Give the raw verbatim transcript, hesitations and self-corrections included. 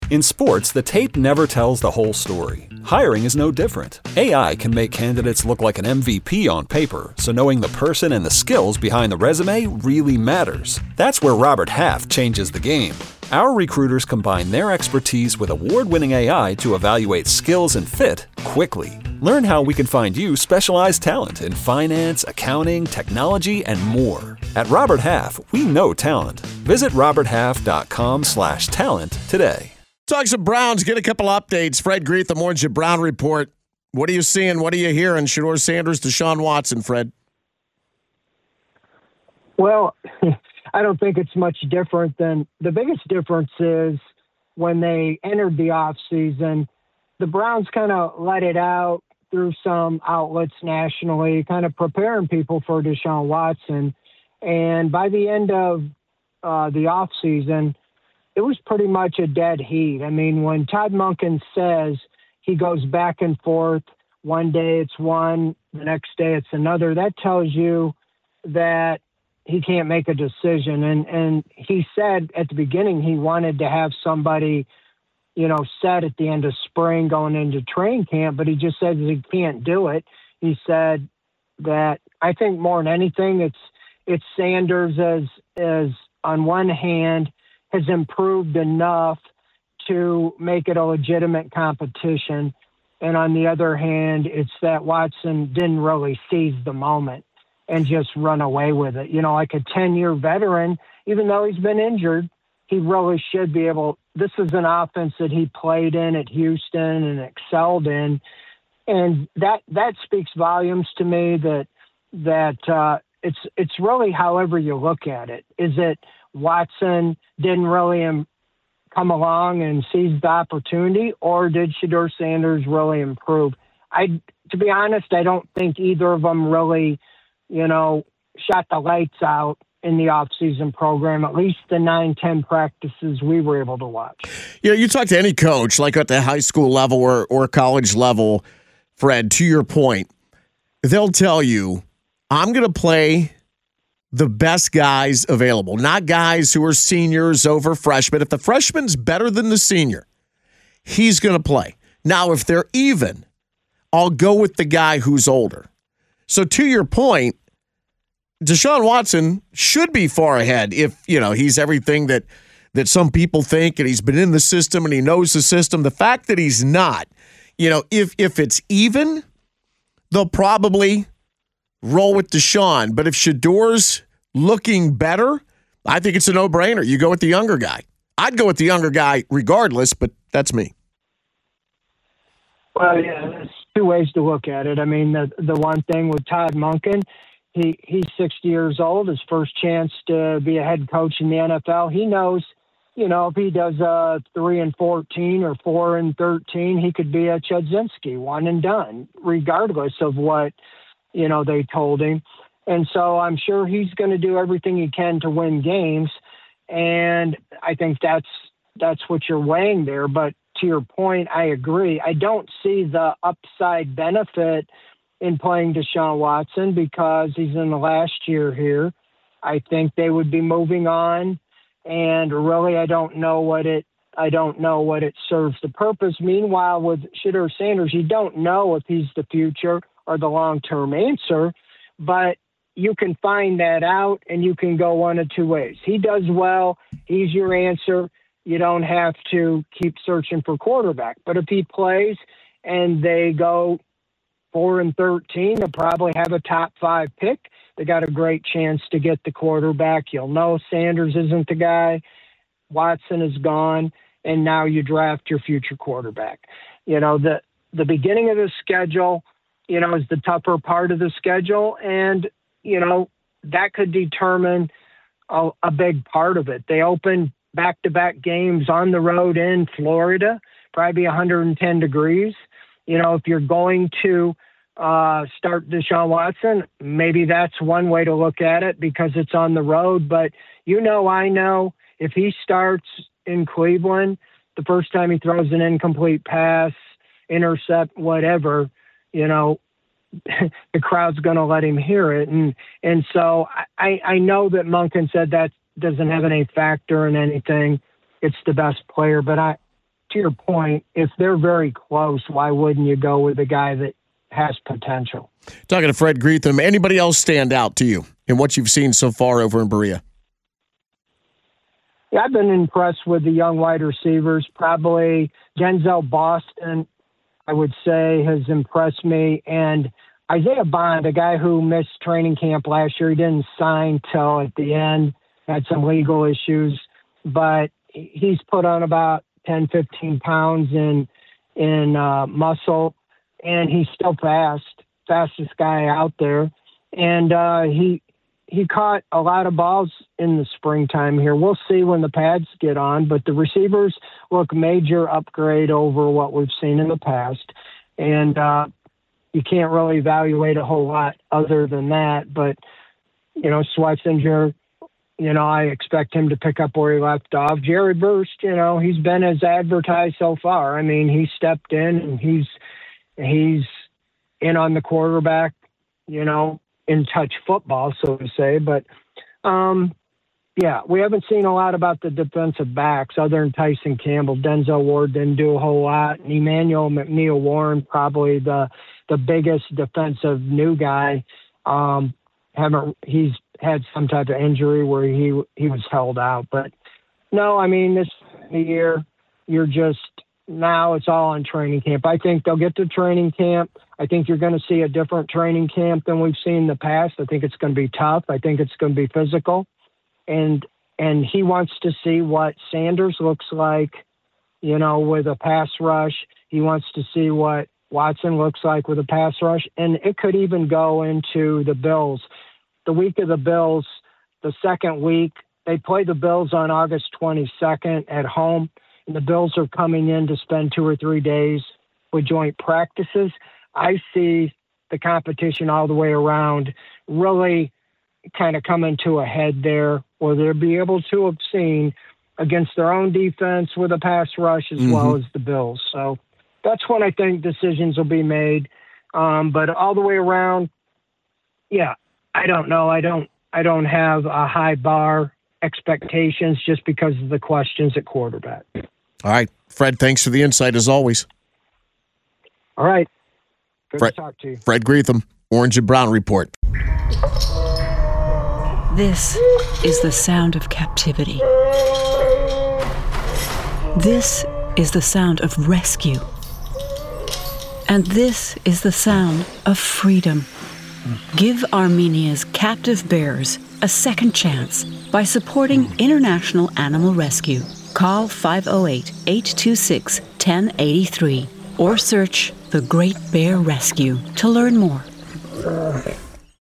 In sports, the tape never tells the whole story. Hiring is no different. A I can make candidates look like an M V P on paper, so knowing the person and the skills behind the resume really matters. That's where Robert Half changes the game. Our recruiters combine their expertise with award-winning A I to evaluate skills and fit quickly. Learn how we can find you specialized talent in finance, accounting, technology, and more. At Robert Half, we know talent. Visit roberthalf.com slash talent today. Talk some Browns, get a couple updates. Fred Greet, the Morning Brown Report. What are you seeing? What are you hearing? Shedeur Sanders, Deshaun Watson, Fred. Well, I don't think it's much different than the biggest difference is when they entered the offseason, the Browns kind of let it out through some outlets nationally, kind of preparing people for Deshaun Watson. And by the end of uh, the offseason, it was pretty much a dead heat. I mean, when Todd Monken says he goes back and forth, one day it's one, the next day it's another, that tells you that he can't make a decision. And and he said at the beginning he wanted to have somebody, you know, set at the end of spring going into training camp, but he just said he can't do it. He said that I think more than anything, it's it's Sanders as as on one hand has improved enough to make it a legitimate competition. And on the other hand, it's that Watson didn't really seize the moment and just run away with it. You know, like a ten-year veteran, even though he's been injured, he really should be able – this is an offense that he played in at Houston and excelled in. And that that speaks volumes to me that that uh, it's it's really however you look at it. Is it Watson didn't really im- come along and seize the opportunity, or did Shedeur Sanders really improve? I, to be honest, I don't think either of them really, you know, shot the lights out in the offseason program, at least the nine, ten practices we were able to watch. You know, you talk to any coach, like at the high school level or, or college level, Fred, to your point, they'll tell you, I'm going to play the best guys available, not guys who are seniors over freshmen. If the freshman's better than the senior, he's going to play. Now, if they're even, I'll go with the guy who's older. So to your point, Deshaun Watson should be far ahead if, you know, he's everything that that some people think and he's been in the system and he knows the system. The fact that he's not, you know, if if it's even, they'll probably roll with Deshaun. But if Shedeur's looking better, I think it's a no-brainer. You go with the younger guy. I'd go with the younger guy regardless, but that's me. Well, yeah, there's two ways to look at it. I mean, the the one thing with Todd Monken, he he's sixty years old, his first chance to be a head coach in the N F L. He knows, you know, if he does a three and fourteen or four and thirteen, he could be a Chudzinski, one and done, regardless of what, you know, they told him. And so I'm sure he's going to do everything he can to win games. And I think that's that's what you're weighing there. But to your point, I agree. I don't see the upside benefit in playing Deshaun Watson because he's in the last year here. I think they would be moving on. And really, I don't know what it I don't know what it serves the purpose. Meanwhile, with Shedeur Sanders, you don't know if he's the future or the long-term answer, but you can find that out and you can go one of two ways. He does well, he's your answer. You don't have to keep searching for quarterback. But if he plays and they go four and thirteen, they'll probably have a top five pick. They got a great chance to get the quarterback. You'll know Sanders isn't the guy. Watson is gone, and now you draft your future quarterback. You know, the the beginning of the schedule, you know, is the tougher part of the schedule, and, you know, that could determine a, a big part of it. They open back-to-back games on the road in Florida, probably one hundred ten degrees. You know, if you're going to uh, start Deshaun Watson, maybe that's one way to look at it because it's on the road. But, you know, I know if he starts in Cleveland, the first time he throws an incomplete pass, intercept, whatever, you know, the crowd's going to let him hear it. And and so I, I know that Monken said that doesn't have any factor in anything. It's the best player. But I, to your point, if they're very close, why wouldn't you go with a guy that has potential? Talking to Fred Greetham, anybody else stand out to you in what you've seen so far over in Berea? Yeah, I've been impressed with the young wide receivers. Probably Denzel Boston, I would say, has impressed me. And Isaiah Bond, a guy who missed training camp last year, he didn't sign till at the end, had some legal issues, but he's put on about ten, fifteen pounds in in uh, muscle, and he's still fast, fastest guy out there. And uh, he he caught a lot of balls in the springtime here. We'll see when the pads get on, but the receivers look major upgrade over what we've seen in the past. And uh, you can't really evaluate a whole lot other than that. But, you know, Schwetzinger, you know, I expect him to pick up where he left off. Jerry Burst, you know, he's been as advertised so far. I mean, he stepped in and he's he's in on the quarterback, you know, in touch football, so to say. But, um, yeah, we haven't seen a lot about the defensive backs other than Tyson Campbell. Denzel Ward didn't do a whole lot. And Emmanuel McNeil Warren, probably the the biggest defensive new guy. Um, haven't he's had some type of injury where he he was held out. But no, I mean, this year you're just now it's all on training camp. I think they'll get to training camp. I think you're going to see a different training camp than we've seen in the past. I think it's going to be tough. I think it's going to be physical. And and he wants to see what Sanders looks like, you know, with a pass rush. He wants to see what Watson looks like with a pass rush. And it could even go into the Bills. The week of the Bills, the second week, they play the Bills on August twenty-second at home. And the Bills are coming in to spend two or three days with joint practices. I see the competition all the way around really kind of coming to a head there, where they'll be able to have seen against their own defense with a pass rush as mm-hmm. well as the Bills. So that's when I think decisions will be made. Um, but all the way around, yeah, I don't know. I don't, I don't have a high bar expectations just because of the questions at quarterback. All right, Fred, thanks for the insight as always. All right. Good Fred, to talk to you. Fred Greetham, Orange and Brown Report. This is the sound of captivity. This is the sound of rescue. And this is the sound of freedom. Give Armenia's captive bears a second chance by supporting International Animal Rescue. Call five oh eight, eight two six, one oh eight three or search The Great Bear Rescue to learn more.